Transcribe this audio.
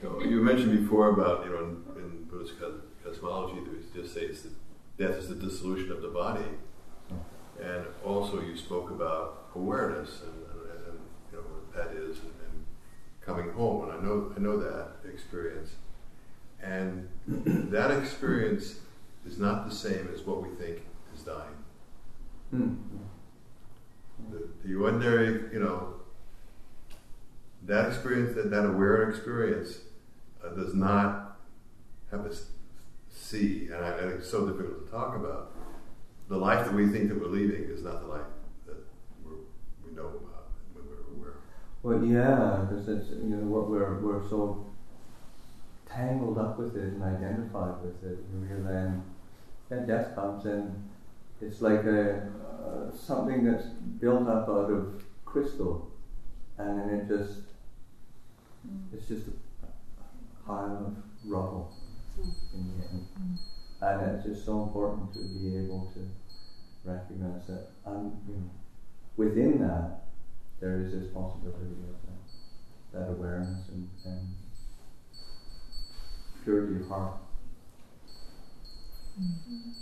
You mentioned before about, in Buddhist cosmology, they just say death is the dissolution of the body, and also you spoke about awareness and what that is, and coming home, and I know that experience, and that experience is not the same as what we think is dying. The ordinary, that experience, that aware experience, does not have a see, and it's so difficult to talk about. The life that we think that we're leading is not the life that we know about when we're aware. Well, yeah, because it's we're so tangled up with it and identified with it. Then death comes in. It's like something that's built up out of crystal, and then it's just a pile of rubble in the end. And it's just so important to be able to recognize that, within that, there is this possibility of that awareness and purity of heart.